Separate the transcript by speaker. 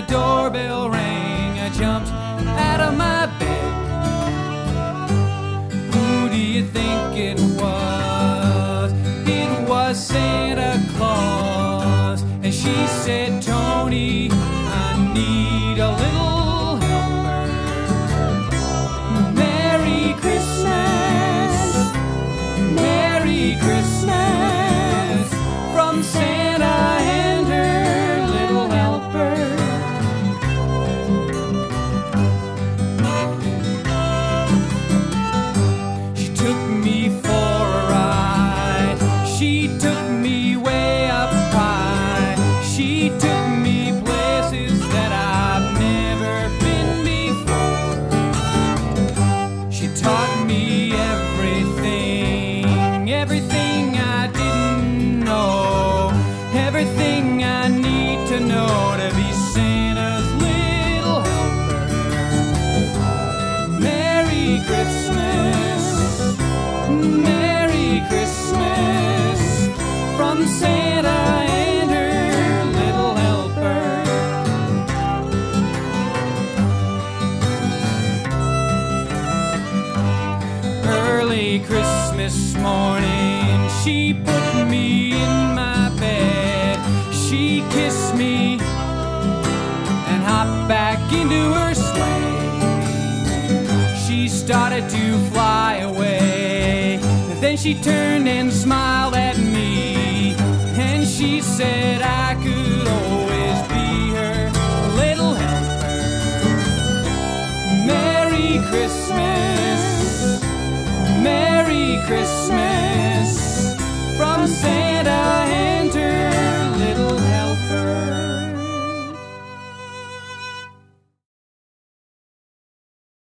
Speaker 1: doorbell rang, I jumped out of my bed. Who do you think it was? It was Santa Claus. And she said, Tony, I need a little helper. Merry Christmas, Merry Christmas, from Santa and her little helper. She took me for a ride. She took me way up high. She took me places that I've never been before. She taught me everything, everything I didn't know, everything I need to know to be Santa's little helper. Merry Christmas, Merry Christmas, from Santa and her little helper. Early Christmas morning, she put me in my bed. She kissed me and hopped back into her sleigh. She started to fly away. Then she turned and smiled at me, and she said I could always be her little helper. Merry Christmas, Merry Christmas, from Santa